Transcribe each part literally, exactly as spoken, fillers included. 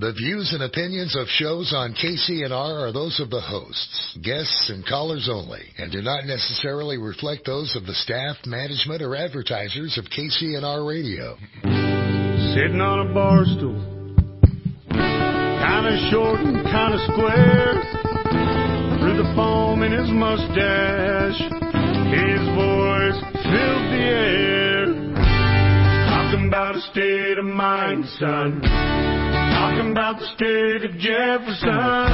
The views and opinions of shows on K C N R are those of the hosts, guests, and callers only, and do not necessarily reflect those of the staff, management, or advertisers of K C N R Radio. Sitting on a bar stool, kind of short and kind of square, through the foam in his mustache, his voice filled the air. Talking about a state of mind, son. Talking about the state of Jefferson.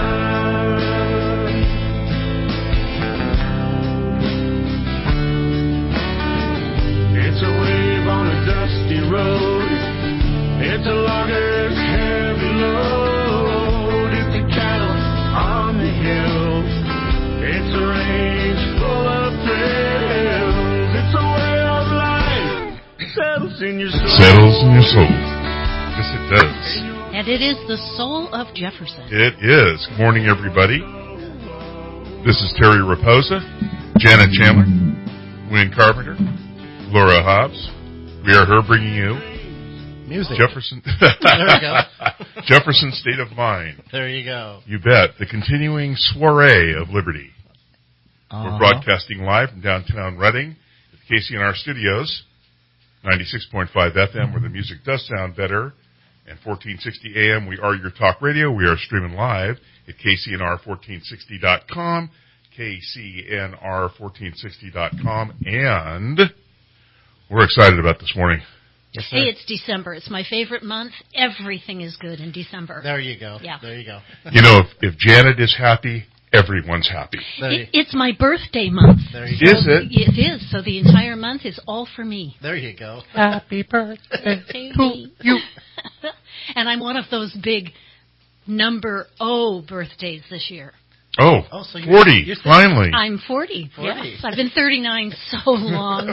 It's a wave on a dusty road. It's a logger's heavy load. It's a cattle on the hill. It's a range full of thrills. It's a way of life. Settles in your soul. Settles in your soul. Yes, it does. And it is the soul of Jefferson. It is. Good morning, everybody. This is Terry Raposa, Janet Chandler, Wayne Carpenter, Laura Hobbs. We are her bringing you music. Jefferson. There we go. Jefferson State of Mind. There you go. You bet. The continuing soiree of liberty. Uh-huh. We're broadcasting live from downtown Reading at the K C N R studios, ninety-six point five F M, where the music does sound better. And fourteen sixty A M, we are your talk radio. We are streaming live at K C N R fourteen sixty dot com, K C N R fourteen sixty dot com, and we're excited about this morning. Yes, sir. Hey, it's December. It's my favorite month. Everything is good in December. There you go. Yeah. There you go. You know, if, if Janet is happy, everyone's happy. It, it's my birthday month. There you Is go. it? It is. So the entire month is all for me. There you go. Happy birthday to you. And I'm one of those big number O birthdays this year. Oh, Oh, so you're- forty, you're- finally. I'm forty. forty. Yes. I've been thirty-nine so long.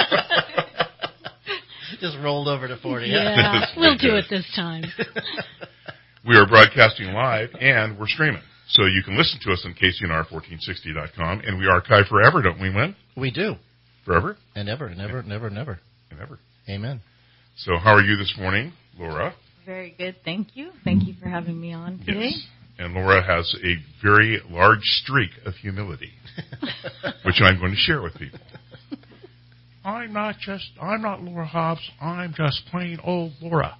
Just rolled over to forty. Yeah, That's we'll do good. it this time. We are broadcasting live, and we're streaming. So you can listen to us on K C N R fourteen sixty dot com, and we archive forever, don't we, Lynn? We do. Forever And ever, never, never, never. and ever. Amen. So how are you this morning, Laura? Very good, thank you. Thank you for having me on today. Yes. And Laura has a very large streak of humility, which I'm going to share with people. I'm not just, I'm not Laura Hobbs, I'm just plain old Laura.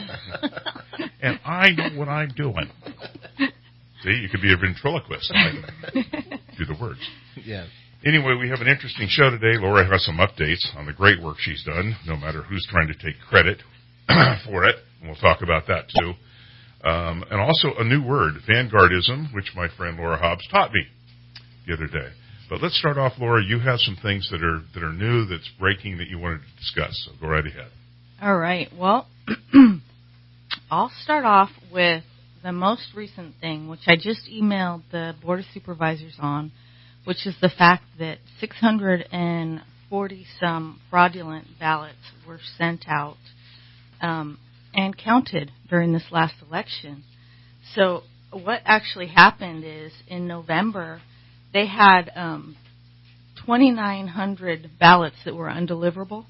And I know what I'm doing. See, you could be a ventriloquist. I do the words. Yes. Anyway, we have an interesting show today. Laura has some updates on the great work she's done, no matter who's trying to take credit for it. And we'll talk about that, too. Um, and also a new word, vanguardism, which my friend Laura Hobbs taught me the other day. But let's start off, Laura. You have some things that are that are new, that's breaking, that you wanted to discuss. So go right ahead. All right. Well, I'll start off with the most recent thing, which I just emailed the Board of Supervisors on, which is the fact that six hundred forty some fraudulent ballots were sent out um, and counted during this last election. So what actually happened is in November, they had um, twenty-nine hundred ballots that were undeliverable.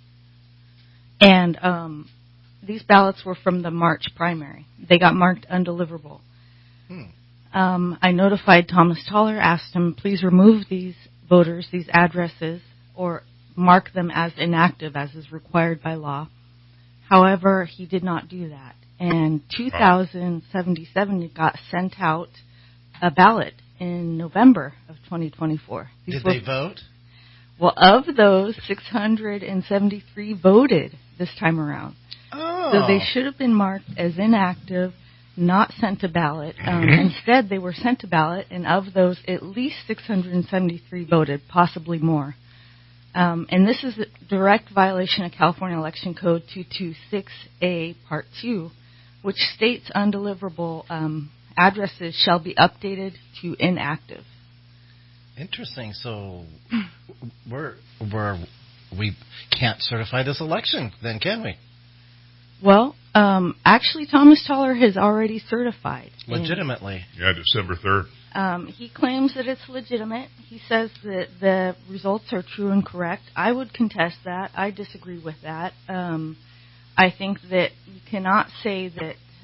And um, these ballots were from the March primary. They got marked undeliverable. Hmm. Um, I notified Thomas Toller, asked him, please remove these voters, these addresses, or mark them as inactive as is required by law. However, he did not do that. And two thousand seventy-seven got sent out a ballot in November of twenty twenty-four. These Did were, they vote? Well, of those, six hundred seventy-three voted this time around. Oh. So they should have been marked as inactive, not sent a ballot. Um, instead, they were sent a ballot, and of those, at least six hundred seventy-three voted, possibly more. Um, and this is a direct violation of California Election Code two twenty-six A, Part two, which states undeliverable um, addresses shall be updated to inactive. Interesting. So we're we're we can't certify this election, then, can we? Well, um, actually, Thomas Toller has already certified. Legitimately. Yeah, December third. Um, he claims that it's legitimate. He says that the results are true and correct. I would contest that. I disagree with that. Um, I think that you cannot say that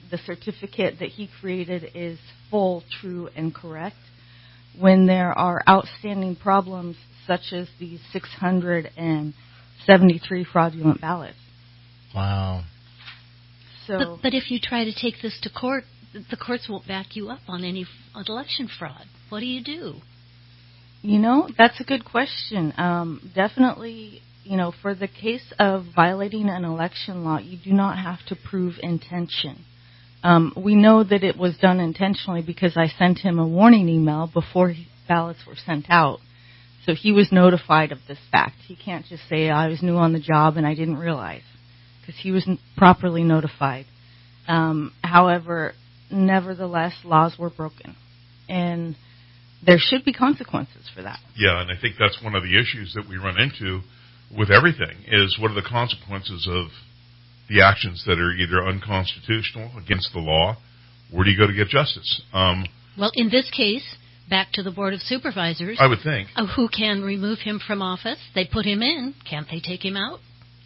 the certificate that he created is full, true, and correct, when there are outstanding problems such as these six hundred seventy-three fraudulent ballots. Wow. So, But, but if you try to take this to court, the courts won't back you up on any f- election fraud. What do you do? you know, that's a good question. Um, definitely, you know, for the case of violating an election law, you do not have to prove intention. Um, we know that it was done intentionally because I sent him a warning email before he, ballots were sent out. So he was notified of this fact. He can't just say, I was new on the job and I didn't realize, because he was n- properly notified. Um, however, nevertheless, laws were broken. And there should be consequences for that. Yeah, and I think that's one of the issues that we run into with everything is what are the consequences of the actions that are either unconstitutional, against the law. Where do you go to get justice? Um, Well, in this case, back to the Board of Supervisors. I would think. uh, Who can remove him from office? They put him in. Can't they take him out?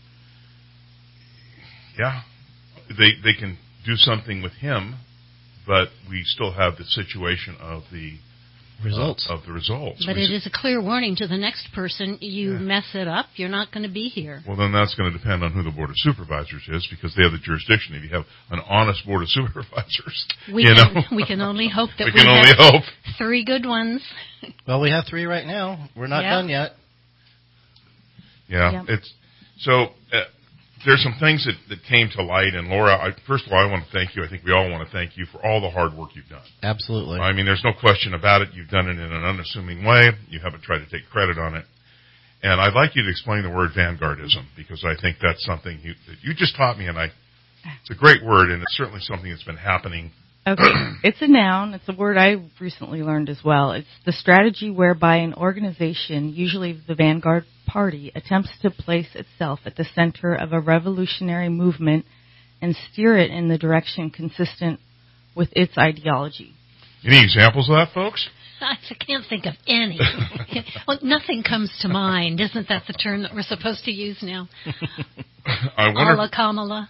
Yeah, they they can do something with him, but we still have the situation of the Results. uh, of the results. But We it s- is a clear warning to the next person. You Yeah. mess it up, you're not going to be here. Well, then that's going to depend on who the Board of Supervisors is, because they have the jurisdiction. If you have an honest Board of Supervisors, We you can, know, we can only hope that we we, can only have hope. three good ones. Well, we have three right now. We're not Yeah. done yet. Yeah, Yep. it's so. Uh, there's some things that, that came to light, and Laura, I, first of all, I want to thank you. I think we all want to thank you for all the hard work you've done. Absolutely. I mean, there's no question about it. You've done it in an unassuming way. You haven't tried to take credit on it. And I'd like you to explain the word vanguardism, because I think that's something you, that you just taught me, and I, it's a great word, and it's certainly something that's been happening. Okay. It's a noun. It's a word I recently learned as well. It's the strategy whereby an organization, usually the vanguard party, attempts to place itself at the center of a revolutionary movement and steer it in the direction consistent with its ideology. Any examples of that, folks? I can't think of any. Well, nothing comes to mind. Isn't that the term that we're supposed to use now? I A wonder. la Kamala.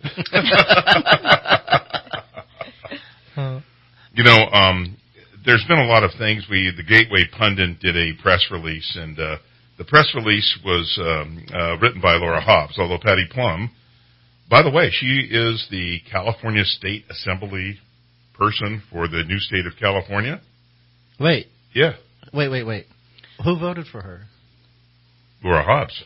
You know, um, there's been a lot of things. We, the Gateway Pundit did a press release, and uh, the press release was um, uh, written by Laura Hobbs, although Patty Plum, by the way, she is the California State Assembly person for the new state of California. Wait, Yeah, wait, wait, wait. Who voted for her? Laura Hobbs.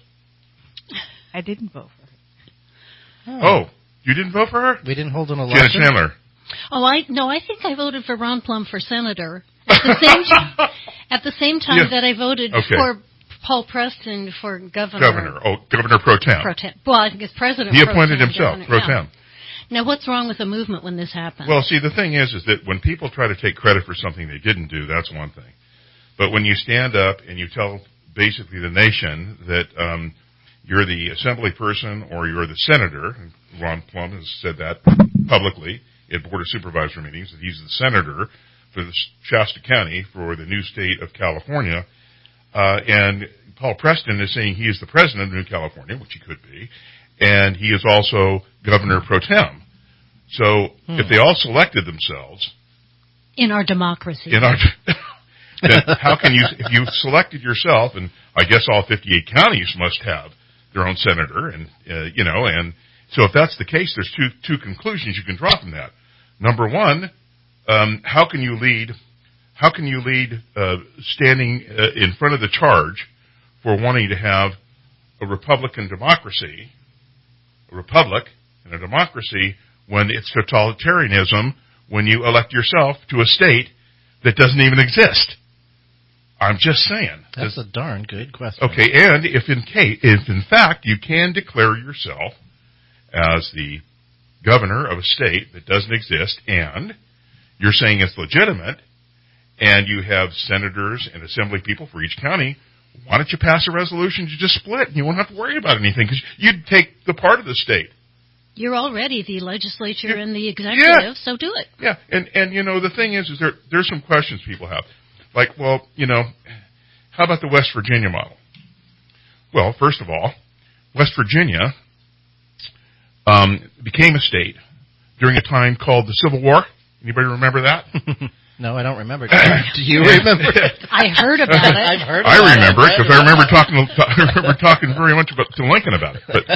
I didn't vote for her. Oh, you didn't vote for her? We didn't hold an Janet election. Chandler. Oh, I no, I think I voted for Ron Plum for senator at the same time, at the same time Yeah. that I voted Okay. for Paul Preston for governor. Governor. Oh, Governor Pro Tem. Pro tem. Well, I think it's president. He pro appointed tem, himself, governor, Pro yeah. Tem. Now, what's wrong with the movement when this happened? Well, see, the thing is, is that when people try to take credit for something they didn't do, that's one thing. But when you stand up and you tell basically the nation that um, you're the assembly person or you're the senator, and Ron Plum has said that publicly at Board of Supervisor meetings, that he's the senator for the Shasta County for the new state of California, uh, and Paul Preston is saying he is the president of New California, which he could be, and he is also Governor Pro Tem. So Hmm. if they all selected themselves in our democracy. in our, then how can you, if you selected yourself, and I guess all fifty-eight counties must have their own senator, and uh, you know, and so if that's the case, there's two two conclusions you can draw from that. Number one, um, how can you lead? How can you lead uh, standing uh, in front of the charge for wanting to have a Republican democracy, a republic, and a democracy when it's totalitarianism when you elect yourself to a state that doesn't even exist? I'm just saying. That's a darn good question. Okay, and if in case, if in fact you can declare yourself as the governor of a state that doesn't exist, and you're saying it's legitimate, and you have senators and assembly people for each county, why don't you pass a resolution to just split, and you won't have to worry about anything, because you'd take the part of the state. You're already the legislature Yeah. and the executive, so do it. Yeah, and, and you know, the thing is, is there there's some questions people have. Like, well, you know, how about the West Virginia model? Well, first of all, West Virginia um, became a state during a time called the Civil War. Anybody remember that? No, I don't remember. Do you remember it? I heard about it. I've heard I about remember it it. because I remember talking. To, I remember talking very much about to Lincoln about it. But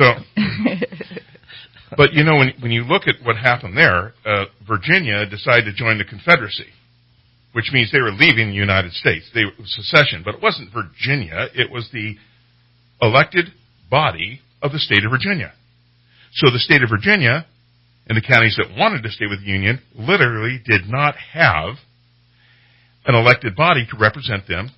so, but you know, when when you look at what happened there, uh, Virginia decided to join the Confederacy, which means they were leaving the United States. They it was secession, but it wasn't Virginia. It was the elected body of the state of Virginia. So the state of Virginia and the counties that wanted to stay with the Union literally did not have an elected body to represent them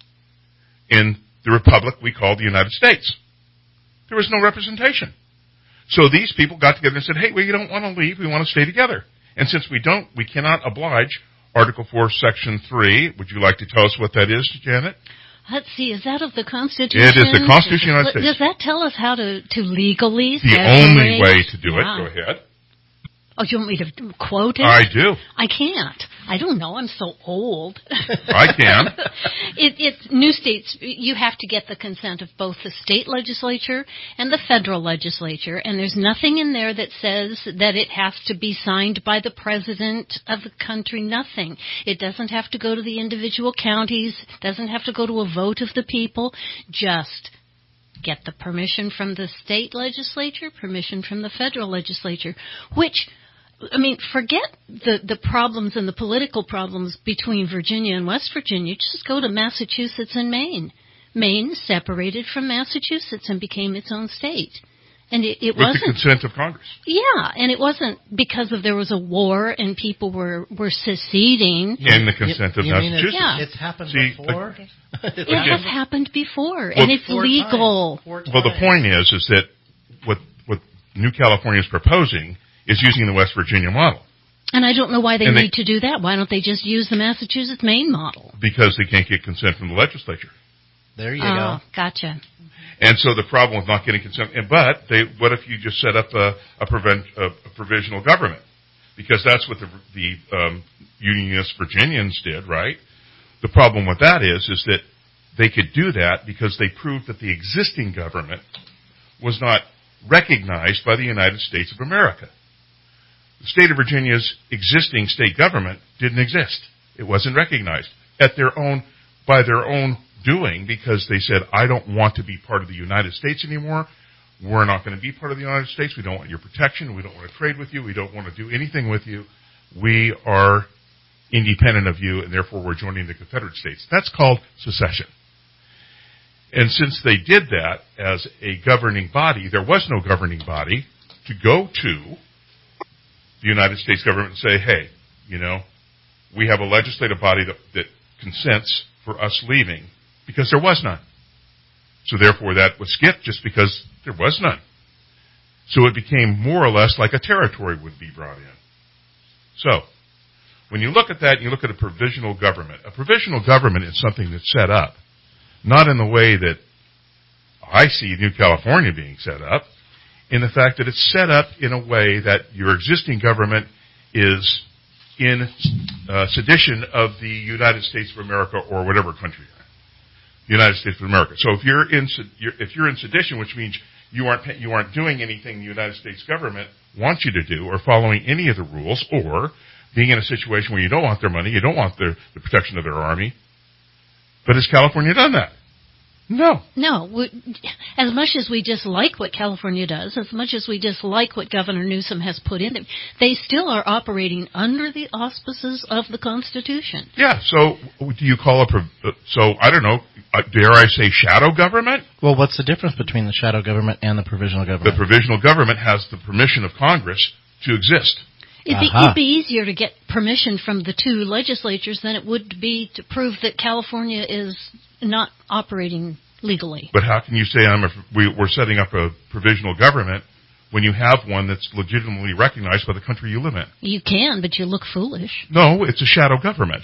in the republic we call the United States. There was no representation. So these people got together and said, hey, we don't want to leave. We want to stay together. And since we don't, we cannot oblige Article four, Section three. Would you like to tell us what that is, Janet? Let's see, is that of the Constitution? It is the Constitution of the United States. Does that tell us how to, to legally The separate? only way to do Yeah. it. Go ahead. Oh, you want me to quote it? I do. I can't. I don't know. I'm so old. I can. it, it's new states. You have to get the consent of both the state legislature and the federal legislature, and there's nothing in there that says that it has to be signed by the president of the country. Nothing. It doesn't have to go to the individual counties. It doesn't have to go to a vote of the people. Just get the permission from the state legislature, permission from the federal legislature, which, I mean, forget the, the problems and the political problems between Virginia and West Virginia. Just go to Massachusetts and Maine. Maine separated from Massachusetts and became its own state. And it, it With wasn't... the consent of Congress. Yeah, and it wasn't because of there was a war and people were, were seceding. And the consent You- of you mean Massachusetts. Yeah. It's, it's happened See, before? It has happened before, Well, and it's Four legal. times. Four Well, the times. point is, is that what what New California is proposing is using the West Virginia model And I don't know why they And they- need to do that. Why don't they just use the Massachusetts Maine model? because they can't get consent from the legislature. There you Oh, go. gotcha. And so the problem with not getting consent, and but they, what if you just set up a, a, prevent, a, a provisional government? Because that's what the, the um, Unionist Virginians did, right? The problem with that is, is that they could do that because they proved that the existing government was not recognized by the United States of America. The state of Virginia's existing state government didn't exist. It wasn't recognized at their own, by their own doing, because they said, I don't want to be part of the United States anymore. We're not going to be part of the United States. We don't want your protection. We don't want to trade with you. We don't want to do anything with you. We are independent of you, and therefore we're joining the Confederate States. That's called secession. And since they did that as a governing body, there was no governing body to go to the United States government and say, hey, you know, we have a legislative body that, that consents for us leaving, because there was none. So therefore that was skipped just because there was none. So it became more or less like a territory would be brought in. So, when you look at that, you look at a provisional government. A provisional government is something that's set up, not in the way that I see New California being set up, in the fact that it's set up in a way that your existing government is in uh, sedition of the United States of America or whatever country you're in. The United States of America. So if you're in if you're in sedition, which means you aren't you aren't doing anything the United States government wants you to do, or following any of the rules, or being in a situation where you don't want their money, you don't want their, the protection of their army. But has California done that? No. No. We, as much as we dislike what California does, as much as we dislike what Governor Newsom has put in, they still are operating under the auspices of the Constitution. Yeah, so do you call a, so I don't know, dare I say shadow government? Well, what's the difference between the shadow government and the provisional government? The provisional government has the permission of Congress to exist. It'd be, Uh-huh. it'd be easier to get permission from the two legislatures than it would be to prove that California is not operating legally. But how can you say I'm a, we, we're setting up a provisional government when you have one that's legitimately recognized by the country you live in? You can, but you look foolish. No, it's a shadow government.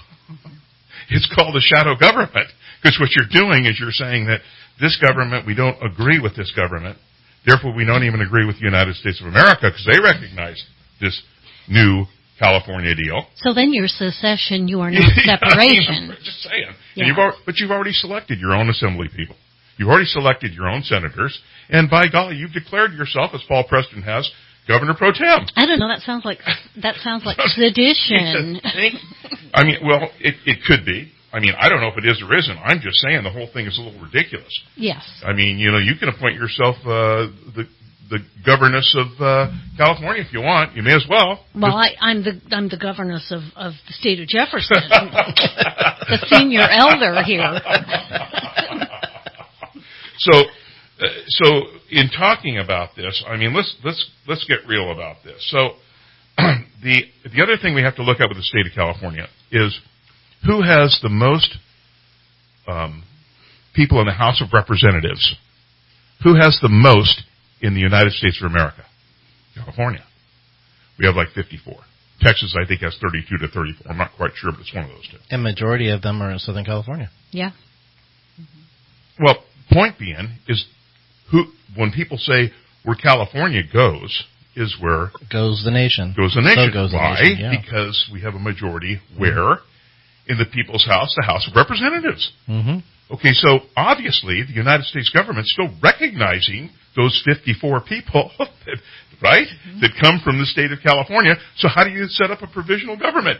It's called a shadow government because what you're doing is you're saying that this government, we don't agree with this government, therefore we don't even agree with the United States of America because they recognize this new California deal. So then you're secession, you are not separation. I'm just saying. Yeah. And you've al- but you've already selected your own assembly people. You've already selected your own senators. And by golly, you've declared yourself, as Paul Preston has, Governor Pro Tem. I don't know. That sounds like that sounds like sedition. I mean, well, it, it could be. I mean, I don't know if it is or isn't. I'm just saying the whole thing is a little ridiculous. Yes. I mean, you know, you can appoint yourself uh, the the governess of uh, California if you want. You may as well. Well, I, I'm the I'm the governess of, of the state of Jefferson, the senior elder here. so, uh, so in talking about this, I mean, let's let's let's get real about this. So, the the other thing we have to look at with the state of California is who has the most um, people in the House of Representatives. Who has the most in the United States of America? California. We have like fifty-four. Texas, I think, has thirty-two to thirty-four. I'm not quite sure, but it's one of those two. And majority of them are in Southern California. Yeah. Mm-hmm. Well, point being is, who when people say where California goes is where goes the nation. Goes the nation. So goes Why? The nation, yeah. Because we have a majority where mm-hmm. in the people's house, the House of Representatives. Mm-hmm. Okay, so obviously the United States government is still recognizing those fifty-four people, that, right, mm-hmm. that come from the state of California. So how do you set up a provisional government?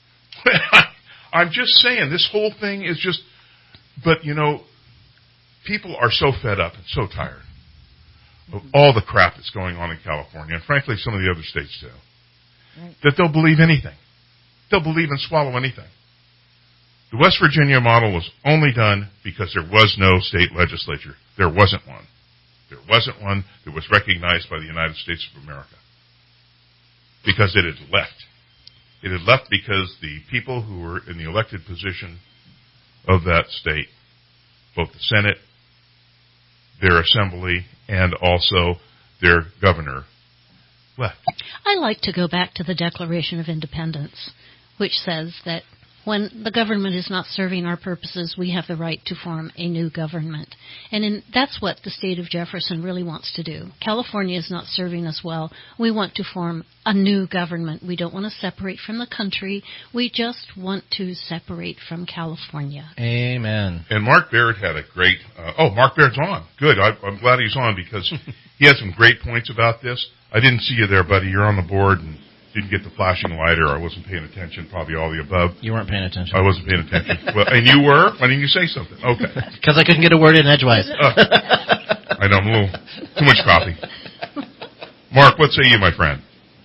I'm just saying, this whole thing is just, but you know, people are so fed up and so tired of all the crap that's going on in California, and frankly some of the other states too, right. that they'll believe anything. They'll believe and swallow anything. The West Virginia model was only done because there was no state legislature. There wasn't one. There wasn't one that was recognized by the United States of America. Because it had left. It had left because the people who were in the elected position of that state, both the Senate, their assembly, and also their governor, left. I like to go back to the Declaration of Independence, which says that when the government is not serving our purposes, we have the right to form a new government. And in, that's what the state of Jefferson really wants to do. California is not serving us well. We want to form a new government. We don't want to separate from the country. We just want to separate from California. Amen. And Mark Baird had a great... Uh, oh, Mark Baird's on. Good. I, I'm glad he's on because he had some great points about this. I didn't see you there, buddy. You're on the board and didn't get the flashing light, or I wasn't paying attention, probably all the above. You weren't paying attention. I wasn't paying attention. Well, and you were? Why didn't you say something? Okay. Because I couldn't get a word in edgewise. Uh, I know, I'm a little, too much coffee. Mark, what say you, my friend?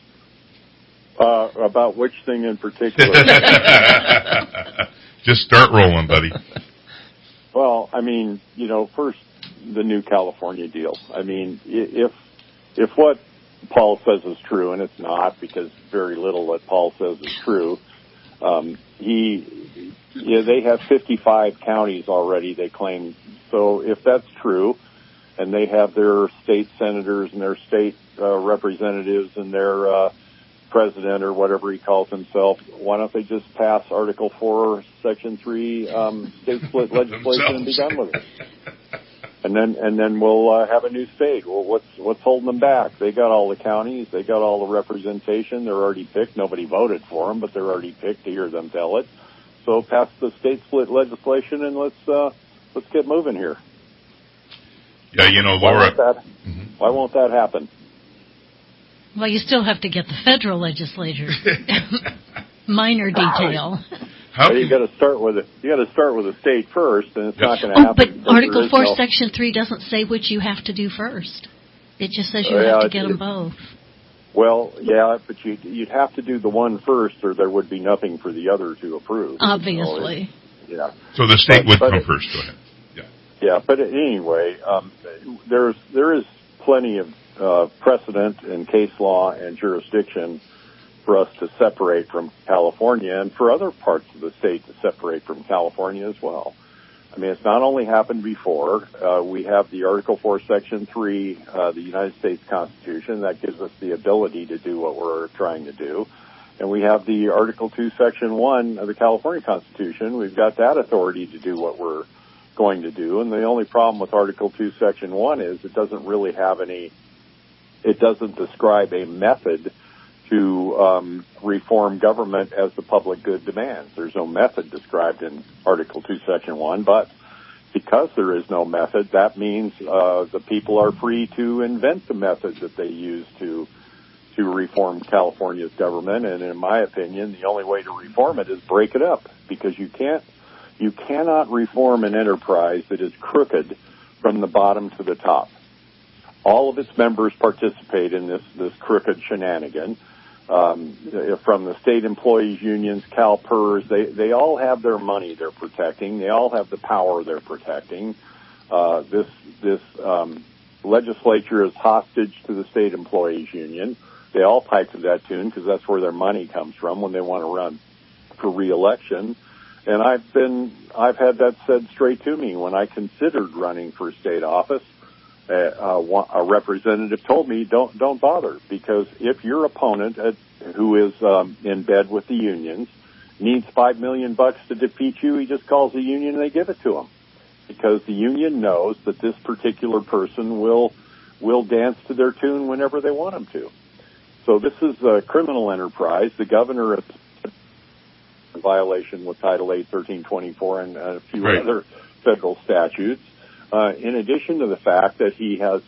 Uh, about which thing in particular? Just start rolling, buddy. Well, I mean, you know, first, the new California deal. I mean, if if what Paul says is true, and it's not, because very little that Paul says is true. Um, he, yeah, they have fifty-five counties already, they claim. So if that's true, and they have their state senators and their state uh, representatives and their uh, president or whatever he calls himself, why don't they just pass Article four, Section three um, state split legislation and be done with it? And then, and then we'll uh, have a new state. Well, what's what's holding them back? They got all the counties, they got all the representation. They're already picked. Nobody voted for them, but they're already picked to hear them tell it. So pass the state split legislation and let's uh, let's get moving here. Yeah, you know, Laura. Why won't that, mm-hmm. why won't that happen? Well, you still have to get the federal legislature. Minor detail. How well, you got to start with it. You got to start with the state first, and it's yes. not going to oh, happen. But Article Four, no... Section Three doesn't say which you have to do first. It just says you uh, have yeah, to get it, them both. Well, yeah, but you, you'd have to do the one first, or there would be nothing for the other to approve. Obviously. So, yeah. So the state but, would but come it, first. Go ahead. Yeah. Yeah, but anyway, um, there's there is plenty of uh, precedent and case law and jurisdiction for us to separate from California, and for other parts of the state to separate from California as well. I mean, it's not only happened before. Uh, we have the Article four, Section three, uh, the United States Constitution, that gives us the ability to do what we're trying to do. And we have the Article two, Section one of the California Constitution. We've got that authority to do what we're going to do. And the only problem with Article two, Section one is it doesn't really have any, it doesn't describe a method to um, reform government as the public good demands. There's no method described in Article two, Section one, but because there is no method, that means uh, the people are free to invent the method that they use to to reform California's government, and in my opinion, the only way to reform it is break it up, because you can't, you cannot reform an enterprise that is crooked from the bottom to the top. All of its members participate in this, this crooked shenanigan. Um, from the state employees unions, CalPERS, they, they all have their money they're protecting. They all have the power they're protecting. Uh, this, this, um, legislature is hostage to the state employees union. They all pipe to that tune because that's where their money comes from when they want to run for re-election. And I've been, I've had that said straight to me when I considered running for state office. Uh, a representative told me, don't don't bother, because if your opponent, uh, who is um, in bed with the unions, needs five million bucks to defeat you, he just calls the union and they give it to him, because the union knows that this particular person will will dance to their tune whenever they want him to. So this is a criminal enterprise. The governor is in violation with Title eight, thirteen twenty-four, and a few right. other federal statutes. Uh, in addition to the fact that he has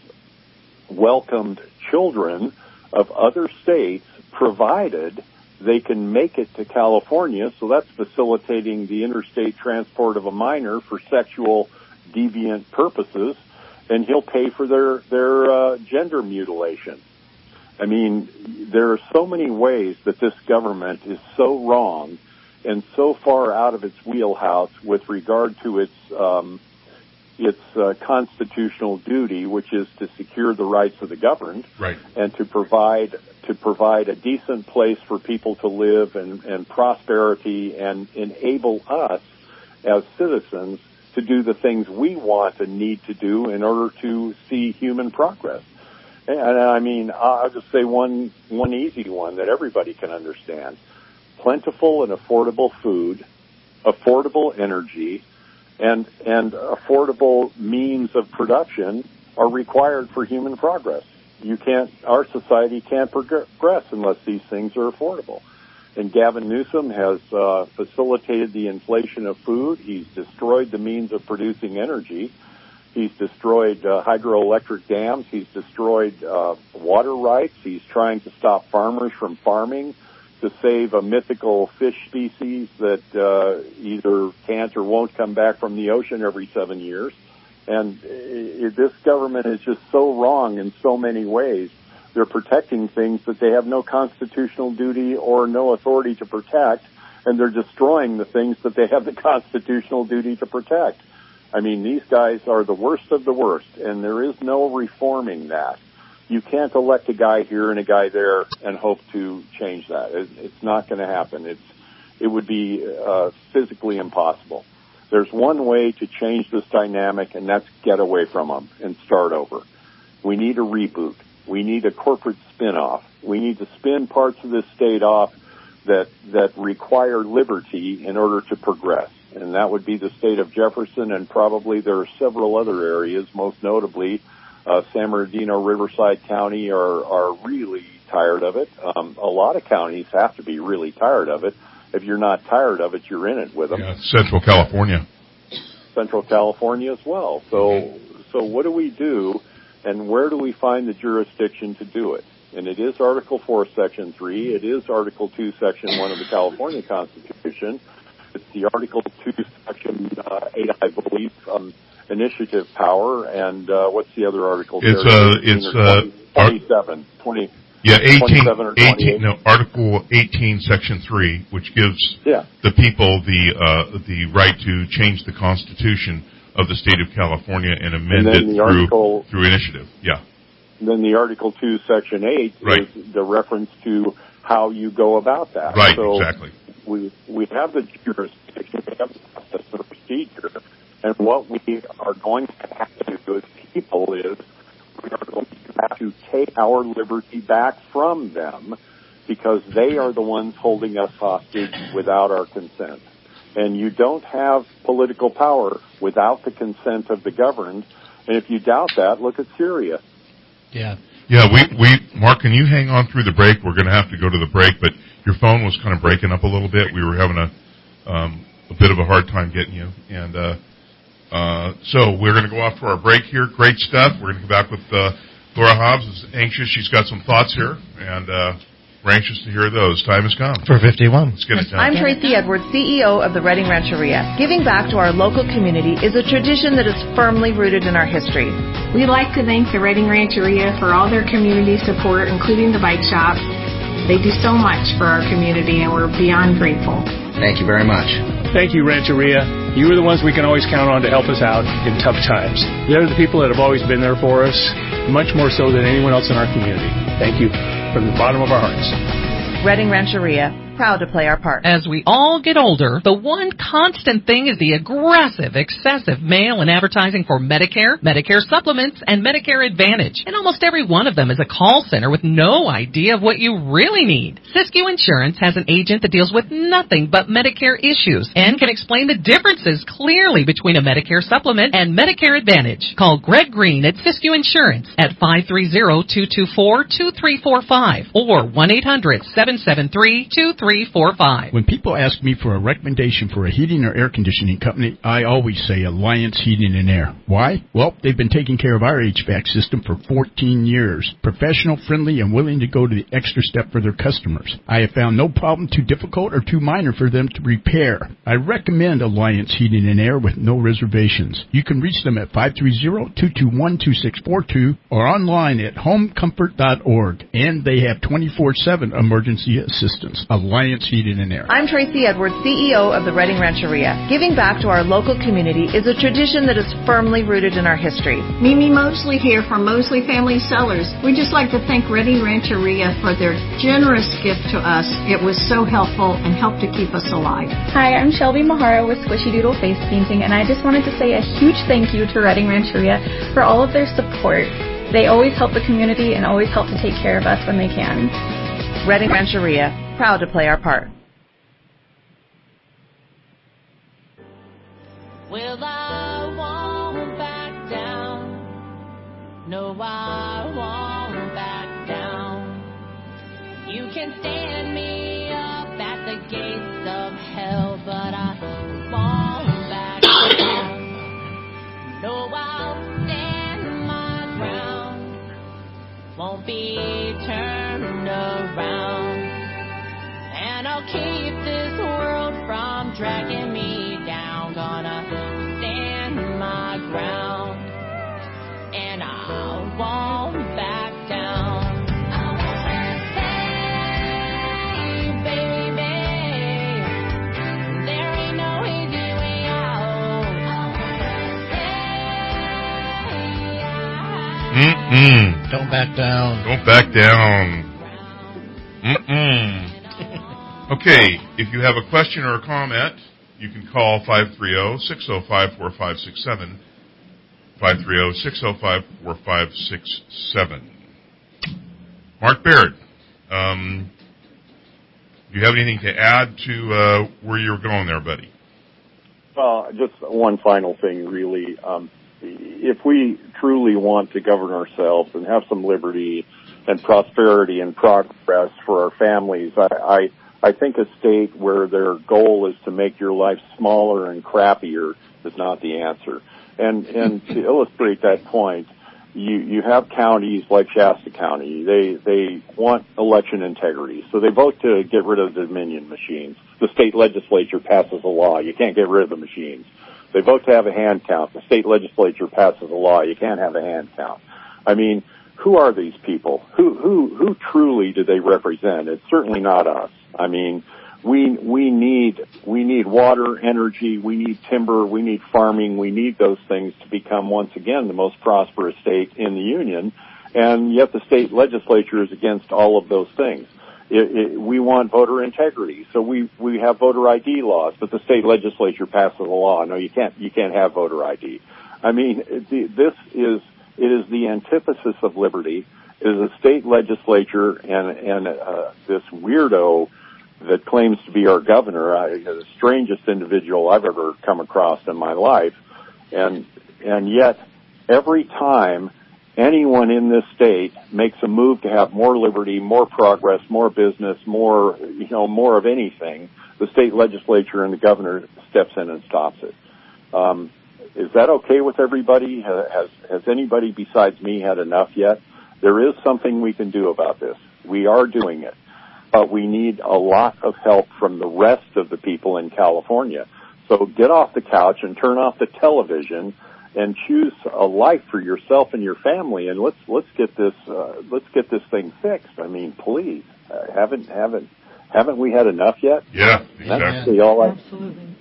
welcomed children of other states, provided they can make it to California, so that's facilitating the interstate transport of a minor for sexual deviant purposes, and he'll pay for their, their uh, gender mutilation. I mean, there are so many ways that this government is so wrong and so far out of its wheelhouse with regard to its um its uh, constitutional duty, which is to secure the rights of the governed, right, and to provide to provide a decent place for people to live and, and prosperity, and enable us as citizens to do the things we want and need to do in order to see human progress. And, and I mean, I'll just say one one easy one that everybody can understand: plentiful and affordable food, affordable energy, and and affordable means of production are required for human progress. You can't, our society can't progress unless these things are affordable. And Gavin Newsom has uh, facilitated the inflation of food. He's destroyed the means of producing energy. He's destroyed uh, hydroelectric dams. He's destroyed uh, water rights. He's trying to stop farmers from farming to save a mythical fish species that uh, either can't or won't come back from the ocean every seven years. And it, this government is just so wrong in so many ways. They're protecting things that they have no constitutional duty or no authority to protect, and they're destroying the things that they have the constitutional duty to protect. I mean, these guys are the worst of the worst, and there is no reforming that. You can't elect a guy here and a guy there and hope to change that. It, it's not going to happen. It's, it would be uh, physically impossible. There's one way to change this dynamic, and that's get away from them and start over. We need a reboot. We need a corporate spin-off. We need to spin parts of this state off that that require liberty in order to progress. And that would be the state of Jefferson, and probably there are several other areas, most notably Uh, San Bernardino, Riverside County are, are really tired of it. Um, a lot of counties have to be really tired of it. If you're not tired of it, you're in it with them. Yeah, Central California. Central California as well. So, so what do we do, and where do we find the jurisdiction to do it? And it is Article four, Section three. It is Article two, Section one of the California Constitution. It's the Article two, Section uh, eight, I believe, um, initiative power, and uh, what's the other article? It's uh, it's uh, twenty-seven, twenty. Yeah, eighteen, eighteen. No, Article eighteen, Section three, which gives yeah. the people the uh, the right to change the Constitution of the state of California and amend and it the through article, through initiative. Yeah. And then the Article two, Section eight right. is the reference to how you go about that. Right. So exactly. We we have the jurisdiction, we have the procedure. And what we are going to have to do as people is we are going to have to take our liberty back from them, because they are the ones holding us hostage without our consent. And you don't have political power without the consent of the governed. And if you doubt that, look at Syria. Yeah. Yeah, we, we, Mark, can you hang on through the break? We're going to have to go to the break, but your phone was kind of breaking up a little bit. We were having a, um, a bit of a hard time getting you. And, uh, Uh, so we're going to go off for our break here. Great stuff. We're going to come back with uh, Laura Hobbs is anxious. She's got some thoughts here, and uh, we're anxious to hear those. Time has come. For fifty-one. Let's get it done. I'm Tracy Edwards, C E O of the Redding Rancheria. Giving back to our local community is a tradition that is firmly rooted in our history. We'd like to thank the Redding Rancheria for all their community support, including the bike shop. They do so much for our community, and we're beyond grateful. Thank you very much. Thank you, Rancheria. You are the ones we can always count on to help us out in tough times. They're the people that have always been there for us, much more so than anyone else in our community. Thank you from the bottom of our hearts. Redding Rancheria, proud to play our part. As we all get older, the one constant thing is the aggressive, excessive mail and advertising for Medicare, Medicare supplements, and Medicare Advantage. And almost every one of them is a call center with no idea of what you really need. Siskiyou Insurance has an agent that deals with nothing but Medicare issues and can explain the differences clearly between a Medicare supplement and Medicare Advantage. Call Greg Green at Siskiyou Insurance at five three zero, two two four, two three four five or one eight hundred, seven seven three, two three four five. When people ask me for a recommendation for a heating or air conditioning company, I always say Alliance Heating and Air. Why? Well, they've been taking care of our H V A C system for fourteen years. Professional, friendly, and willing to go to the extra step for their customers. I have found no problem too difficult or too minor for them to repair. I recommend Alliance Heating and Air with no reservations. You can reach them at five three zero, two two one, two six four two or online at home comfort dot org. And they have twenty-four seven emergency assistance. Alliance Heating and Air. I'm Tracy Edwards, C E O of the Redding Rancheria. Giving back to our local community is a tradition that is firmly rooted in our history. Mimi Mosley here from Mosley Family Cellars. We'd just like to thank Redding Rancheria for their generous gift to us. It was so helpful and helped to keep us alive. Hi, I'm Shelby Mahara with Squishy Doodle Face Painting, and I just wanted to say a huge thank you to Redding Rancheria for all of their support. They always help the community and always help to take care of us when they can. Redding Rancheria, proud to play our part. Well, I won't back down. No, I won't back down. You can stand me up at the gates of hell, but I won't back down. No, I'll stand my ground. Won't be turned around. And I'll keep this world from dragging me down. Gonna stand my ground. And I won't back down. I wanna say, baby, there ain't no easy way out. I wanna say, Mm-mm. Don't back down. Don't back down. Mm-mm. Okay, if you have a question or a comment, you can call five three zero, six zero five, four five six seven, five three zero, six zero five, four five six seven. Mark Baird, um, do you have anything to add to uh, where you're going there, buddy? Well, just one final thing, really. Um, if we truly want to govern ourselves and have some liberty and prosperity and progress for our families, I, I I think a state where their goal is to make your life smaller and crappier is not the answer. And and to illustrate that point, you you have counties like Shasta County. They they want election integrity, so they vote to get rid of the Dominion machines. The state legislature passes a law. You can't get rid of the machines. They vote to have a hand count. The state legislature passes a law. You can't have a hand count. I mean, who are these people? Who who who truly do they represent? It's certainly not us. I mean, we we need we need water, energy, we need timber, we need farming, we need those things to become once again the most prosperous state in the union, and yet the state legislature is against all of those things. It, it, we want voter integrity, so we we have voter I D laws, but the state legislature passes a law. No, you can't you can't have voter I D. I mean, the, this is it is the antithesis of liberty. It is a state legislature and and uh, this weirdo that claims to be our governor, I, the strangest individual I've ever come across in my life, and and yet every time anyone in this state makes a move to have more liberty, more progress, more business, more you know more of anything, the state legislature and the governor steps in and stops it. Um, is that okay with everybody? Has has anybody besides me had enough yet? There is something we can do about this. We are doing it. But we need a lot of help from the rest of the people in California. So get off the couch and turn off the television and choose a life for yourself and your family, and let's let's get this uh, let's get this thing fixed. I mean, please, uh, haven't haven't haven't we had enough yet? Yeah, exactly. That's the all I, Absolutely.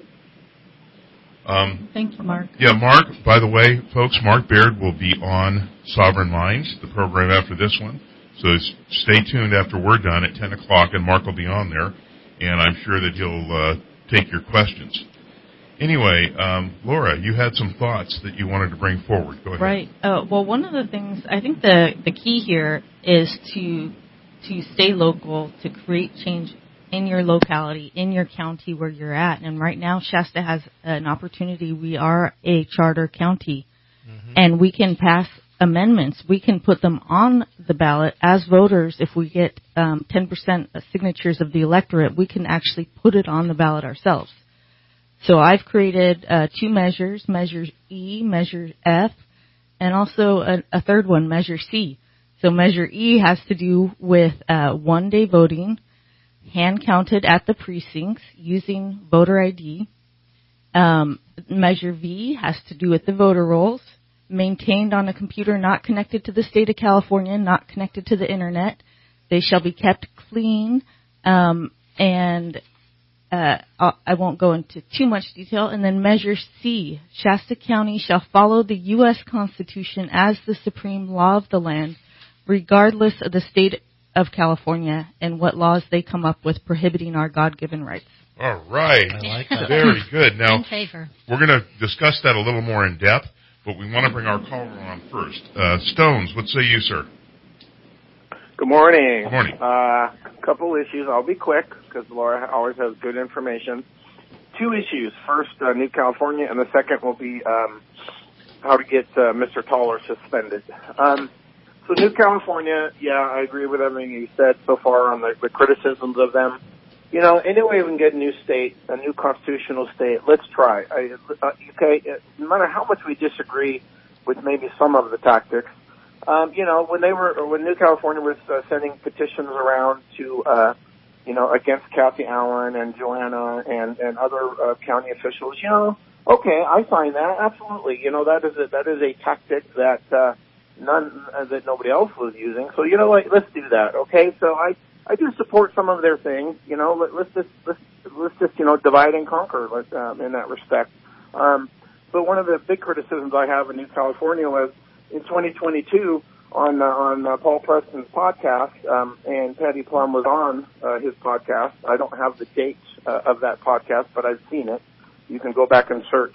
Um, Thank you, Mark. Yeah, Mark, by the way, folks, Mark Baird will be on Sovereign Minds, the program after this one. So stay tuned after we're done at ten o'clock, and Mark will be on there, and I'm sure that he'll uh, take your questions. Anyway, um, Laura, you had some thoughts that you wanted to bring forward. Go ahead. Right. Uh, well, one of the things, I think the, the key here is to to stay local, to create change in your locality, in your county where you're at. And right now, Shasta has an opportunity. We are a charter county, mm-hmm. and we can pass amendments. We can put them on the ballot as voters. If we get um, ten percent signatures of the electorate, we can actually put it on the ballot ourselves. So I've created uh, two measures, Measure E, Measure F, and also a, a third one, Measure C. So Measure E has to do with uh, one-day voting, hand-counted at the precincts using voter I D. Um, Measure V has to do with the voter rolls, maintained on a computer not connected to the state of California, not connected to the Internet. They shall be kept clean, um, and Uh, I won't go into too much detail. And then Measure C, Shasta County shall follow the U S Constitution as the supreme law of the land, regardless of the state of California and what laws they come up with prohibiting our God-given rights. All right. I like that. Very good. Now, in favor. We're going to discuss that a little more in depth, but we want to bring our caller on first. Uh, Stones, what say you, sir? Good morning. Good morning. A uh, couple issues. I'll be quick because Laura always has good information. Two issues. First, uh, New California, and the second will be um, how to get uh, Mister Toller suspended. Um, so New California, yeah, I agree with everything you said so far on the, the criticisms of them. You know, any way we can get a new state, a new constitutional state, let's try. I, uh, okay, no matter how much we disagree with maybe some of the tactics, Um, you know, when they were, when New California was uh, sending petitions around to, uh, you know, against Kathy Allen and Joanna and, and other uh, county officials, you know, okay, I find that absolutely. You know, that is a, that is a tactic that uh, none uh, that nobody else was using. So you know, like, let's do that. Okay, so I I do support some of their things. You know, let, let's just let's let's just you know divide and conquer let, um, in that respect. Um, but one of the big criticisms I have in New California was, in twenty twenty-two, on uh, on uh, Paul Preston's podcast, um, and Patty Plum was on uh, his podcast. I don't have the date uh, of that podcast, but I've seen it. You can go back and search.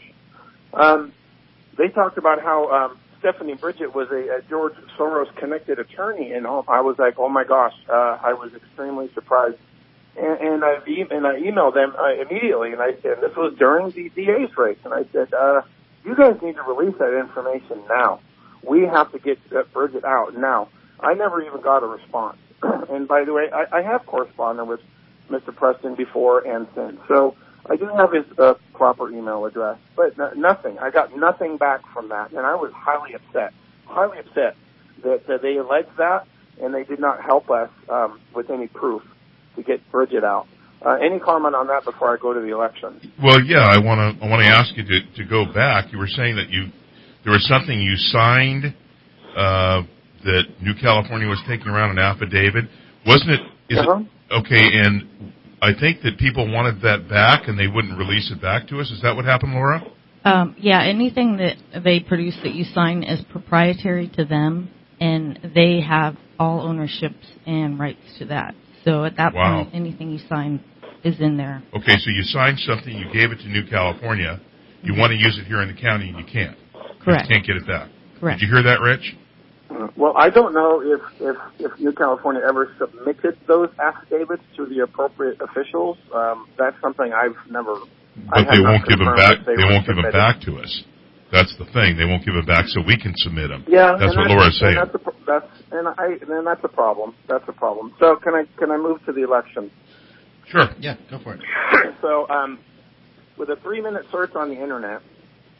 Um, they talked about how um, Stephanie Bridget was a, a George Soros-connected attorney, and all, I was like, oh my gosh, uh, I was extremely surprised. And, and, I, e- and I emailed them uh, immediately, and I said, this was during the D A's race, and I said, uh, you guys need to release that information now. We have to get uh, Bridget out now. I never even got a response. And by the way, I, I have corresponded with Mister Preston before and since. So I do have his uh, proper email address, but n- nothing. I got nothing back from that, and I was highly upset, highly upset that, that they alleged that, and they did not help us um, with any proof to get Bridget out. Uh, any comment on that before I go to the election? Well, yeah, I want to I want to ask you to, to go back. You were saying that you there was something you signed uh, that New California was taking around an affidavit. Wasn't it? Is uh-huh. it okay? And I think that people wanted that back, and they wouldn't release it back to us. Is that what happened, Laura? Um, yeah, anything that they produce that you sign is proprietary to them, and they have all ownerships and rights to that. So at that Wow. point, anything you sign is in there. Okay, so you signed something, you gave it to New California. You want to use it here in the county, and you can't. Correct. You can't get it back. Correct. Did you hear that, Rich? Uh, well, I don't know if, if, if New California ever submitted those affidavits to the appropriate officials. Um, that's something I've never. I But they won't give them back. They, they won't give them submitted. back to us. That's the thing. They won't give them back, so we can submit them. Yeah, that's and what that's, Laura's saying. And that's, a, pro- that's and I and that's a problem. That's a problem. So can I can I move to the election? Sure. Yeah, go for it. So um, with a three minute search on the internet,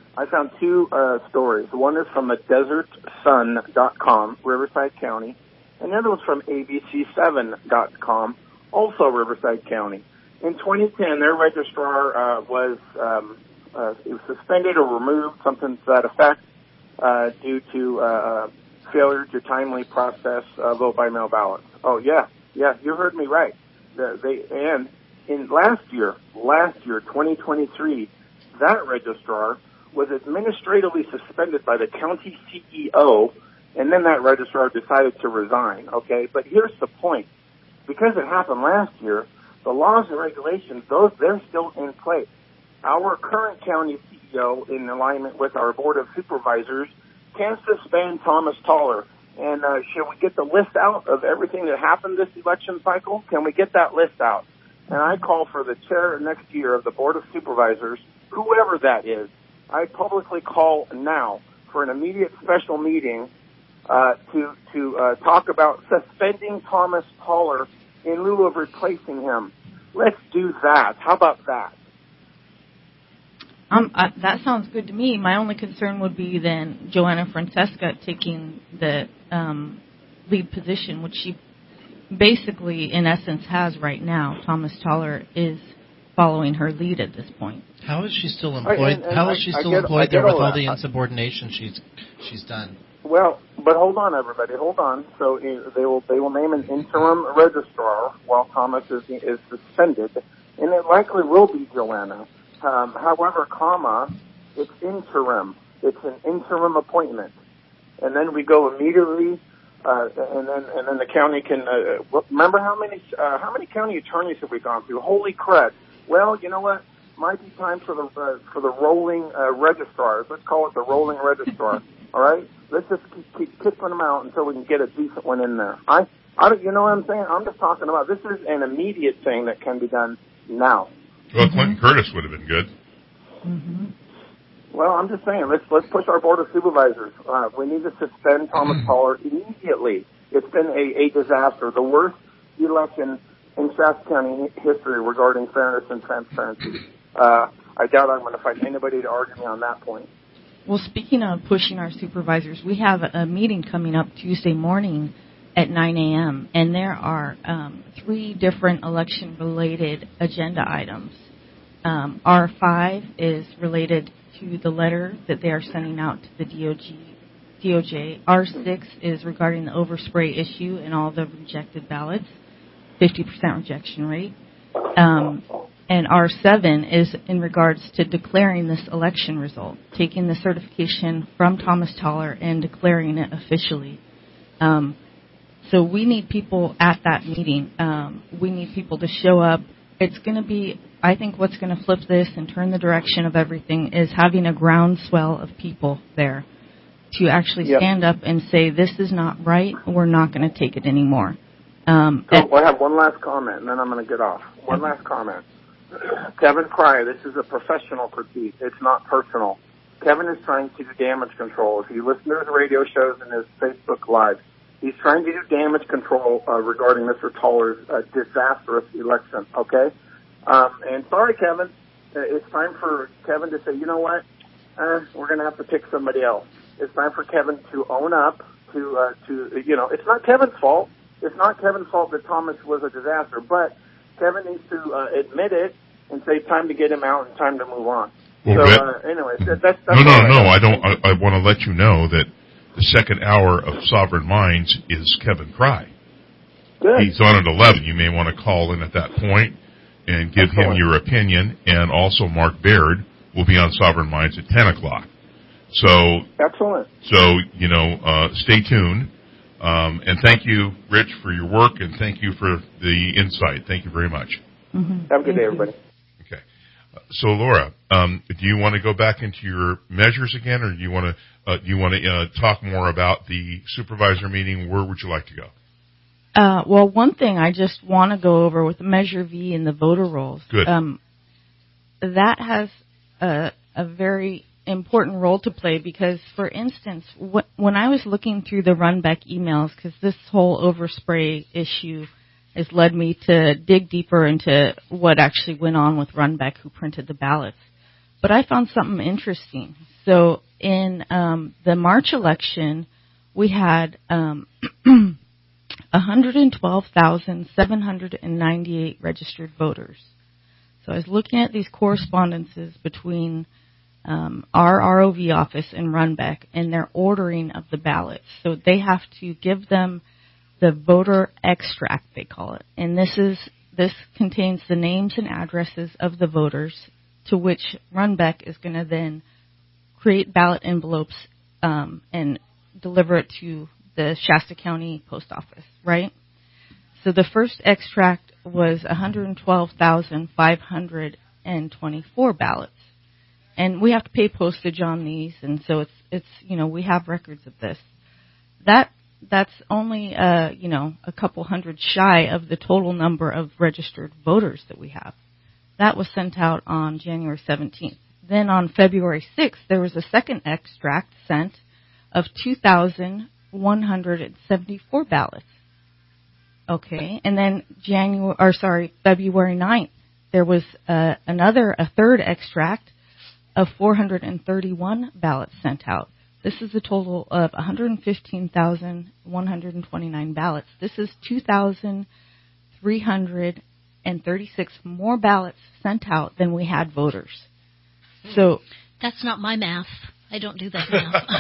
I found two uh, stories. One is from the desert sun dot com, Riverside County, and the other was from A B C seven dot com, also Riverside County. In twenty ten, their registrar uh, was um, uh, it was suspended or removed, something to that effect, uh, due to uh, failure to timely process uh, vote-by-mail ballots. Oh, yeah, yeah, you heard me right. The, they and in last year, last year, twenty twenty-three, that registrar was administratively suspended by the county C E O, and then that registrar decided to resign, okay? But here's the point. Because it happened last year, the laws and regulations, those, they're still in place. Our current county C E O, in alignment with our Board of Supervisors, can suspend Thomas Toller. And uh, should we get the list out of everything that happened this election cycle? Can we get that list out? And I call for the chair next year of the Board of Supervisors, whoever that is, I publicly call now for an immediate special meeting uh, to to uh, talk about suspending Thomas Toller in lieu of replacing him. Let's do that. How about that? Um, uh, that sounds good to me. My only concern would be then Joanna Francesca taking the um, lead position, which she basically, in essence, has right now. Thomas Toller is following her lead at this point. How is she still employed? and, and How I, is she I still get, employed there all with all that. the insubordination she's she's done? Well, but hold on, everybody, hold on. So uh, they will they will name an interim registrar while Thomas is is suspended, and it likely will be Joanna. Um, however, comma, it's interim. It's an interim appointment, and then we go immediately, uh, and then and then the county can uh, remember how many uh, how many county attorneys have we gone through? Holy crud! Well, you know what? Might be time for the uh, for the rolling uh, registrars. Let's call it the rolling registrar. All right, let's just keep, keep kicking them out until we can get a decent one in there. I, I, don't, you know what I'm saying? I'm just talking about this is an immediate thing that can be done now. Well, Clinton Curtis would have been good. Mm-hmm. Well, I'm just saying, let's let's push our Board of Supervisors. Uh, we need to suspend Thomas Toller immediately. It's been a, a disaster, the worst election in Shasta County history regarding fairness and transparency. Uh, I doubt I'm going to find anybody to argue me on that point. Well, speaking of pushing our supervisors, we have a meeting coming up Tuesday morning at nine a.m., and there are um, three different election-related agenda items. Um, R five is related to the letter that they are sending out to the D O G, D O J. R six is regarding the overspray issue and all the rejected ballots, fifty percent rejection rate. Um, and R seven is in regards to declaring this election result, taking the certification from Thomas Toller and declaring it officially. Um, so we need people at that meeting. Um, we need people to show up. It's going to be, I think what's going to flip this and turn the direction of everything is having a groundswell of people there to actually yep. stand up and say, this is not right, we're not going to take it anymore. Um, cool. Well, I have one last comment, and then I'm going to get off. One last comment. Kevin Cry, this is a professional critique. It's not personal. Kevin is trying to do damage control. If you listen to his radio shows and his Facebook Live, he's trying to do damage control uh, regarding Mister Toller's uh, disastrous election, okay? Um, and sorry, Kevin, uh, it's time for Kevin to say, you know what, uh, we're going to have to pick somebody else. It's time for Kevin to own up to, uh, to you know, it's not Kevin's fault. It's not Kevin's fault that Thomas was a disaster, but Kevin needs to uh, admit it and say time to get him out and time to move on. Well, so, uh, anyway, that, that's, that's no, no, all no. I, I don't. I, I want to let you know that the second hour of Sovereign Minds is Kevin Cry. Good. He's on at eleven. You may want to call in at that point and give Excellent. him your opinion. And also, Mark Baird will be on Sovereign Minds at ten o'clock. So, excellent. So you know, uh, stay tuned. Um, and thank you, Rich, for your work, and thank you for the insight. Thank you very much. Mm-hmm. Have a good Thank day, you. everybody. Okay. Uh, so, Laura, um, do you want to go back into your measures again, or do you want to uh, do you want to uh, talk more about the supervisor meeting? Where would you like to go? Uh, well, one thing I just want to go over with the Measure V and the voter rolls. Good. Um, that has a, a very important role to play because, for instance, wh- when I was looking through the Runbeck emails, because this whole overspray issue has led me to dig deeper into what actually went on with Runbeck, who printed the ballots. But I found something interesting. So in um, the March election, we had um, one hundred twelve thousand seven hundred ninety-eight registered voters. So I was looking at these correspondences between um, our R O V office and Runbeck and their ordering of the ballots. So they have to give them the voter extract, they call it. And this is this contains the names and addresses of the voters, to which Runbeck is going to then create ballot envelopes um, and deliver it to the Shasta County Post Office, right? So the first extract was one hundred twelve thousand five hundred twenty-four ballots. And we have to pay postage on these, and so it's, it's you know, we have records of this. That That's only, uh, you know, a couple hundred shy of the total number of registered voters that we have. That was sent out on January seventeenth. Then on February sixth, there was a second extract sent of two thousand one hundred seventy-four ballots. Okay, and then January, or sorry, February ninth, there was uh, another, a third extract of four hundred thirty-one ballots sent out. This is a total of one hundred fifteen thousand one hundred twenty-nine ballots. This is two thousand three hundred thirty-six more ballots sent out than we had voters. So that's not my math. I don't do that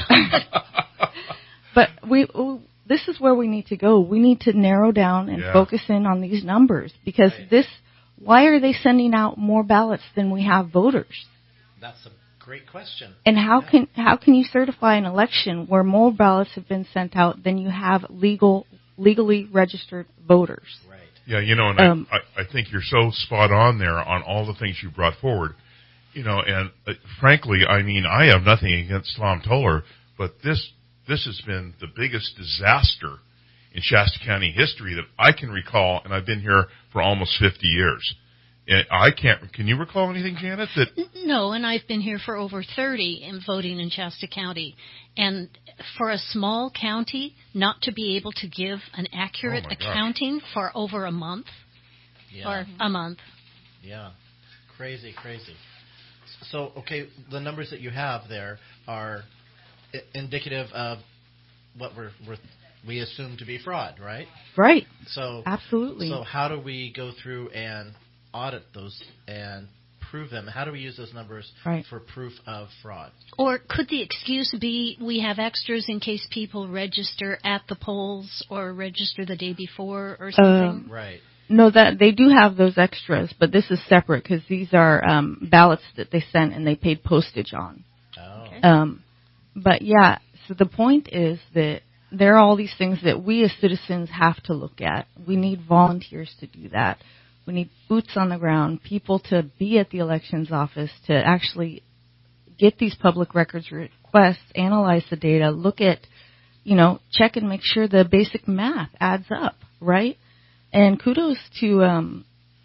math. But we, this is where we need to go. We need to narrow down and Yeah. focus in on these numbers, because Right. this. Why are they sending out more ballots than we have voters? That's a great question. And how can how can you certify an election where more ballots have been sent out than you have legal legally registered voters? Right. Yeah, you know, and Um, I, I, I think you're so spot on there on all the things you brought forward. You know, and uh, frankly, I mean, I have nothing against Tom Toller, but this this has been the biggest disaster in Shasta County history that I can recall, and I've been here for almost fifty years. And I can't. Can you recall anything, Janet? That No, and I've been here for over thirty in voting in Shasta County. And for a small county, not to be able to give an accurate Oh, my gosh. accounting for over a month, Yeah. or a month. Yeah. Crazy, crazy. So, okay, the numbers that you have there are I- indicative of what we're, we're we assume to be fraud, right? Right. So Absolutely. So how do we go through and audit those and prove them? How do we use those numbers Right. for proof of fraud? Or could the excuse be we have extras in case people register at the polls or register the day before or something? Um, Right. No, that they do have those extras, but this is separate because these are um, ballots that they sent and they paid postage on. Oh. Um, but yeah, so the point is that there are all these things that we as citizens have to look at. We need volunteers to do that. We need boots on the ground, people to be at the elections office to actually get these public records requests, analyze the data, look at, you know, check and make sure the basic math adds up, right? And kudos to um,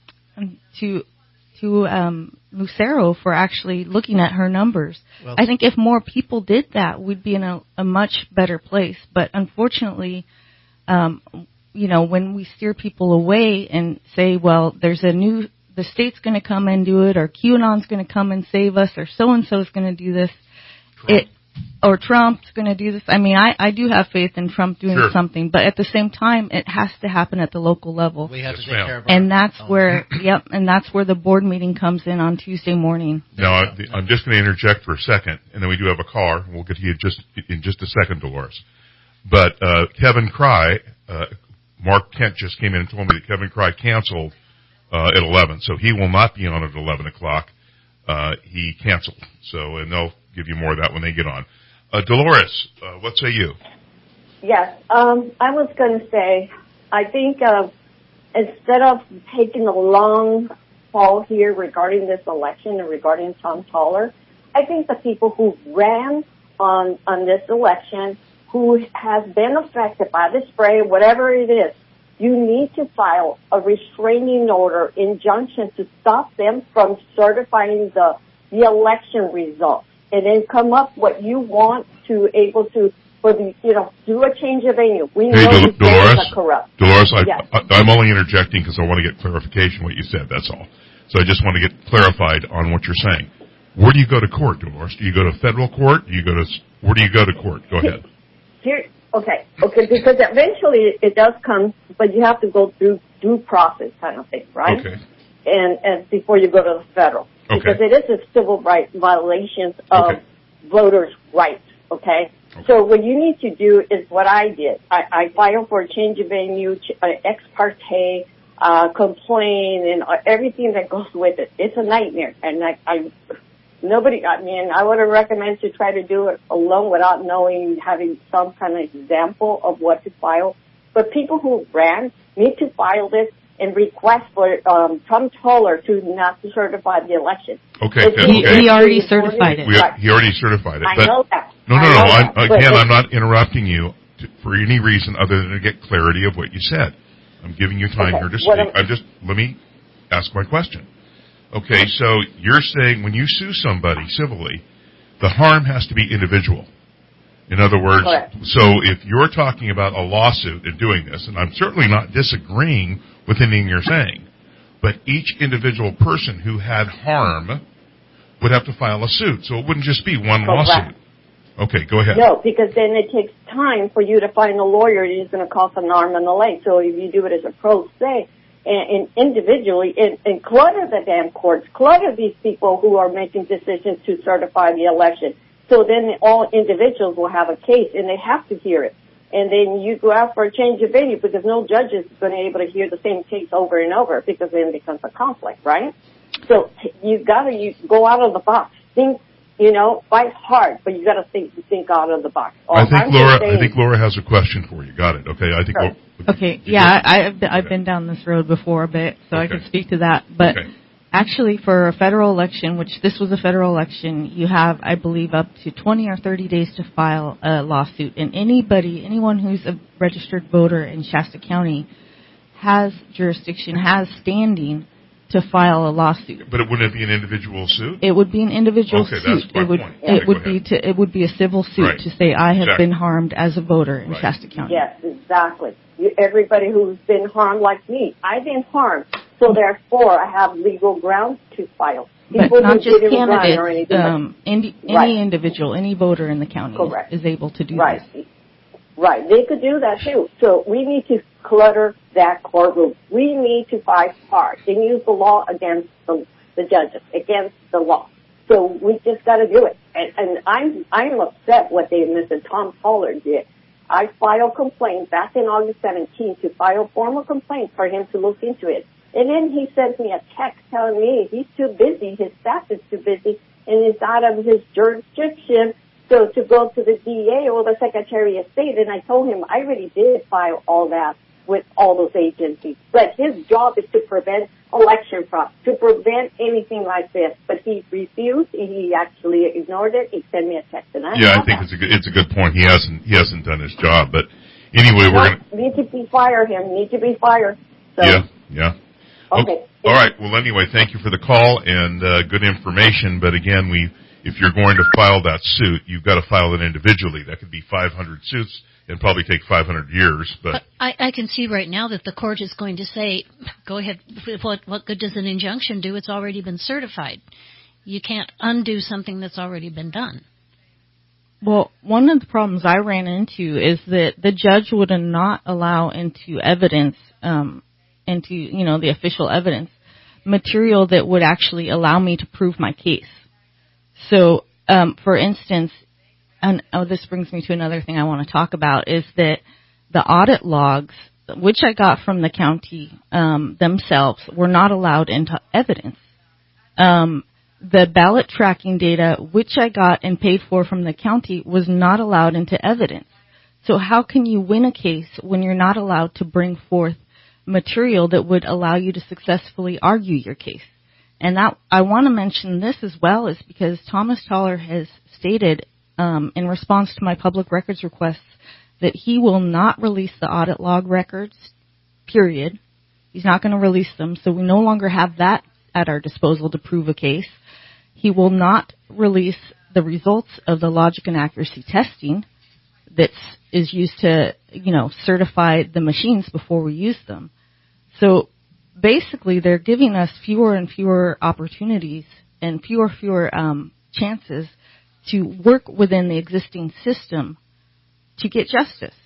to to um, Lucero for actually looking at her numbers. Well, I think if more people did that, we'd be in a, a much better place. But unfortunately, um, you know, when we steer people away and say, well, there's a new, the state's going to come and do it, or QAnon's going to come and save us, or so-and-so is going to do this, Trump. it, or Trump's going to do this. I mean, I, I do have faith in Trump doing Sure. something, but at the same time, it has to happen at the local level. We have Yes, to take ma'am. care of our And that's own. where, yep, and that's where the board meeting comes in on Tuesday morning. now I, I'm just going to interject for a second, and then we do have a caller. And we'll get to you just in just a second, Dolores. But uh, Kevin Cry, uh, Mark Kent just came in and told me that Kevin Cry canceled uh, at eleven, so he will not be on at eleven o'clock. Uh, he canceled. So, and they'll give you more of that when they get on. Uh, Dolores, uh, what say you? Yes, um, I was going to say, I think uh, instead of taking a long haul here regarding this election and regarding Tom Toller, I think the people who ran on on this election, who has been affected by the spray, whatever it is, you need to file a restraining order injunction to stop them from certifying the the election results, and then come up what you want to able to for the you know do a change of venue. We Hey, know Dol- these votes Dolores, are corrupt. Dolores, I, Yes. I, I'm only interjecting because I want to get clarification what you said. That's all. So I just want to get clarified on what you're saying. Where do you go to court, Dolores? Do you go to federal court? Do you go to where do you go to court? Go ahead. Here, okay, okay, because eventually it does come, but you have to go through due process kind of thing, right? Okay. And and before you go to the federal, Okay. because it is a civil right violations of Okay. voters' rights. Okay? okay. So what you need to do is what I did. I, I filed for a change of venue, ch- uh, ex parte, uh, complaint, and uh, everything that goes with it. It's a nightmare, and I, I nobody. I mean, I would recommend to try to do it alone without knowing, having some kind of example of what to file. But people who ran need to file this and request for um, Tom Toller to not to certify the election. Okay, If okay. he, He already certified it. We, he already certified it. I but, know that. No, no, I no. know I'm, that. again, But I'm not interrupting you to, for any reason other than to get clarity of what you said. I'm giving you time Okay. here to What speak. I'm- I'm just let me ask my question. Okay, so you're saying when you sue somebody civilly, the harm has to be individual. In other words, Correct. so if you're talking about a lawsuit and doing this, and I'm certainly not disagreeing with anything you're saying, but each individual person who had harm would have to file a suit. So it wouldn't just be one Correct. lawsuit. Okay, go ahead. No, because then it takes time for you to find a lawyer. It's going to cost an arm and a leg. So if you do it as a pro se and, and individually, and, and clutter the damn courts, clutter these people who are making decisions to certify the election. So then all individuals will have a case, and they have to hear it. And then you go out for a change of venue because no judge is going to be able to hear the same case over and over because then it becomes a conflict, right? So you got to you go out of the box. Think, you know, fight hard, but you got to think think out of the box. I think I'm Laura. just saying- I think Laura has a question for you. Got it. Okay. I think. Sure. Laura, Okay, yeah, I, I've, I've been down this road before a bit, so I Okay. can speak to that. But Okay. actually, for a federal election, which this was a federal election, you have, I believe, up to twenty or thirty days to file a lawsuit. And anybody, anyone who's a registered voter in Shasta County has jurisdiction, has standing to file a lawsuit. But it wouldn't be an individual suit? It would be an individual Okay, suit. that's my it would point. it Okay, would go be ahead. to it would be a civil suit Right. to say I have Exactly. been harmed as a voter in Right. Shasta County. Yes, exactly. You, everybody who's been harmed like me, I've been harmed. So therefore, I have legal grounds to file. But People not who just didn't run or candidates, anything like- um, indi- Right. any individual, any voter in the county is, Correct. is able to do Right. this. Right. They could do that too. So we need to clutter that courtroom. We need to fight hard and use the law against the, the judges, against the law. So we just got to do it. And, and I'm I'm upset what they Mister Tom Toller did. I filed complaint back in August seventeenth to file formal complaint for him to look into it. And then he sends me a text telling me he's too busy, his staff is too busy, and it's out of his jurisdiction. So to go to the D A or the Secretary of State, and I told him I already did file all that with all those agencies. But his job is to prevent election fraud, to prevent anything like this. But he refused. He actually ignored it. He sent me a text, and I Yeah, I saw think that. it's a good, it's a good point. He hasn't he hasn't done his job, but anyway, we're No, gonna. need to be fire him. Need to be fired. So, Yeah, yeah. Okay. All right. Well, anyway, thank you for the call and uh, good information. But again, we if you're going to file that suit, you've got to file it individually. That could be five hundred suits and probably take five hundred years. But But I, I can see right now that the court is going to say, go ahead, what, what good does an injunction do? It's already been certified. You can't undo something that's already been done. Well, one of the problems I ran into is that the judge would not allow into evidence, um, into, you know, the official evidence, material that would actually allow me to prove my case. So, um, for instance, and oh, this brings me to another thing I want to talk about, is that the audit logs, which I got from the county um, themselves, were not allowed into evidence. Um, the ballot tracking data, which I got and paid for from the county, was not allowed into evidence. So how can you win a case when you're not allowed to bring forth material that would allow you to successfully argue your case? And that I want to mention this as well is because Thomas Toller has stated um, in response to my public records requests that he will not release the audit log records, period. He's not going to release them, so we no longer have that at our disposal to prove a case. He will not release the results of the logic and accuracy testing that is used to, you know, certify the machines before we use them. So basically, they're giving us fewer and fewer opportunities and fewer fewer um, chances to work within the existing system to get justice.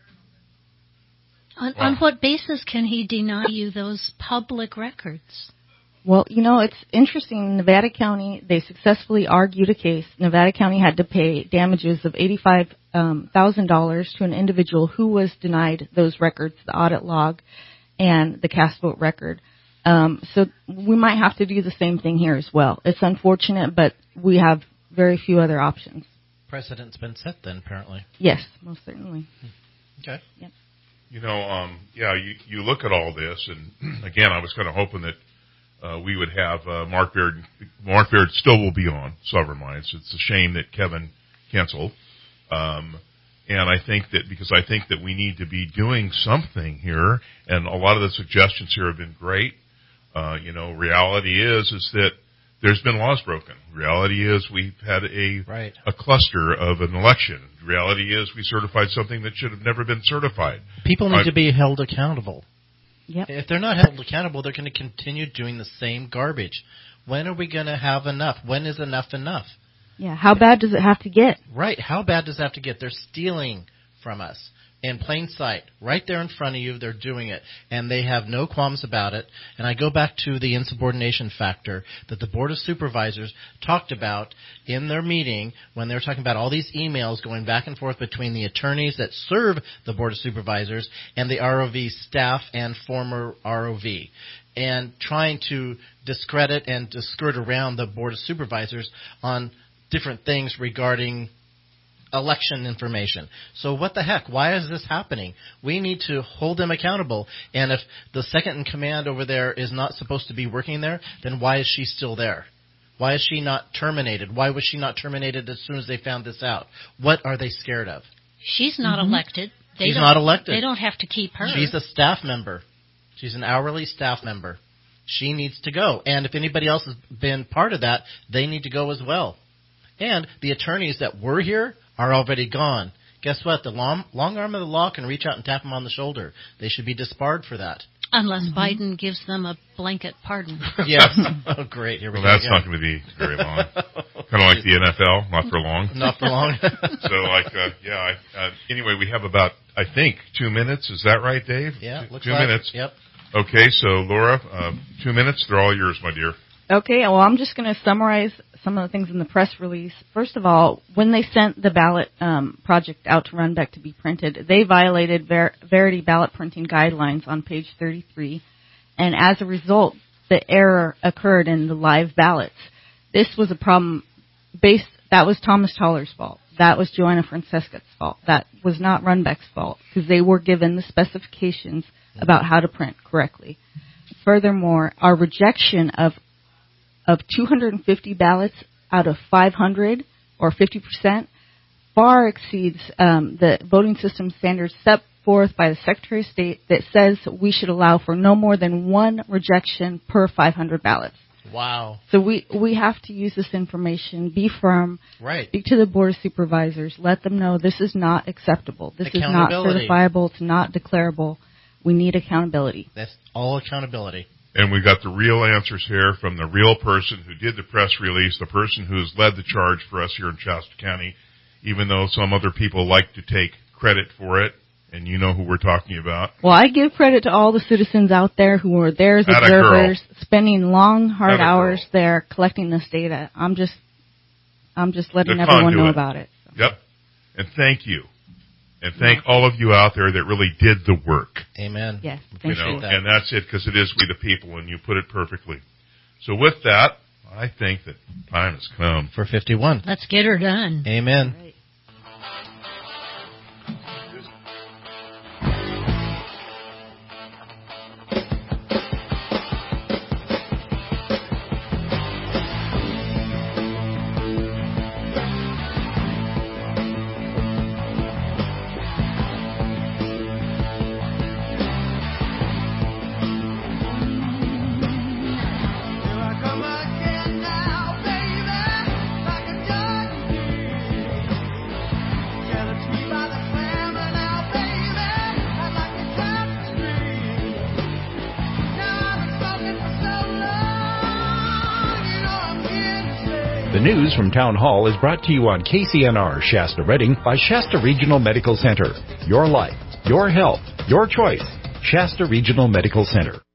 On, on what basis can he deny you those public records? Well, you know, it's interesting. Nevada County, they successfully argued a case. Nevada County had to pay damages of eighty-five thousand dollars to an individual who was denied those records, the audit log and the cast vote record. Um, so we might have to do the same thing here as well. It's unfortunate, but we have very few other options. Precedent's been set then, apparently. Yes, most certainly. Okay. Yep. You know, um, yeah, you, you look at all this, and again, I was kind of hoping that uh, we would have uh, Mark Baird. Mark Baird still will be on Sovereign Minds. It's a shame that Kevin canceled. Um, and I think that, because I think that we need to be doing something here, and a lot of the suggestions here have been great. Uh, you know, reality is, is that there's been laws broken. Reality is we've had a right. a cluster of an election. Reality is we certified something that should have never been certified. People need I, to be held accountable. Yep. If they're not held accountable, they're going to continue doing the same garbage. When are we going to have enough? When is enough enough? Yeah, how bad does it have to get? Right. How bad does it have to get? They're stealing from us in plain sight. Right there in front of you, they're doing it. And they have no qualms about it. And I go back to the insubordination factor that the Board of Supervisors talked about in their meeting when they were talking about all these emails going back and forth between the attorneys that serve the Board of Supervisors and the R O V staff and former R O V, and trying to discredit and to skirt around the Board of Supervisors on different things regarding election information. So what the heck? Why is this happening? We need to hold them accountable. And if the second in command over there is not supposed to be working there, then why is she still there? Why is she not terminated? Why was she not terminated as soon as they found this out? What are they scared of? She's not mm-hmm. elected. They She's don't, not elected. They don't have to keep her. She's a staff member. She's an hourly staff member. She needs to go. And if anybody else has been part of that, they need to go as well. And the attorneys that were here are already gone. Guess what? The long, long arm of the law can reach out and tap them on the shoulder. They should be disbarred for that. Unless mm-hmm. Biden gives them a blanket pardon. Yes. Oh, great. Here we well, go. That's again. not going to be very long. Kind of like the N F L, not for long. Not for long. So, like, uh, yeah. I, uh, anyway, we have about, I think, two minutes. Is that right, Dave? Yeah. Two, looks two like, minutes. Yep. Okay. So, Laura, uh, two minutes. They're all yours, my dear. Okay, well, I'm just going to summarize some of the things in the press release. First of all, when they sent the ballot um, project out to Runbeck to be printed, they violated Ver- Verity ballot printing guidelines on page thirty-three, and as a result, the error occurred in the live ballots. This was a problem based, that was Thomas Toller's fault. That was Joanna Francesca's fault. That was not Runbeck's fault, because they were given the specifications about how to print correctly. Furthermore, our rejection of of two hundred fifty ballots out of five hundred, or fifty percent, far exceeds um, the voting system standards set forth by the Secretary of State that says we should allow for no more than one rejection per five hundred ballots. Wow. So we, we have to use this information, be firm, right. speak to the Board of Supervisors, let them know this is not acceptable. This is not certifiable. It's not declarable. We need accountability. That's all accountability. And we got the real answers here from the real person who did the press release, the person who's led the charge for us here in Shasta County, even though some other people like to take credit for it, and you know who we're talking about. Well, I give credit to all the citizens out there who were there as Atta observers, girl. spending long, hard Atta hours girl. there collecting this data. I'm just, I'm just letting The everyone know conduit. about it. So. Yep. And thank you. And thank all of you out there that really did the work. Amen. Yes, You thank know, you. that. and that's it, because it is we the people, and you put it perfectly. So with that, I think that time has come. For fifty-one. Let's get her done. Amen. Right. Here I come again now, baby, like a dog. The news from Town Hall is brought to you on K C N R Shasta Redding by Shasta Regional Medical Center. Your life, your health, your choice. Shasta Regional Medical Center.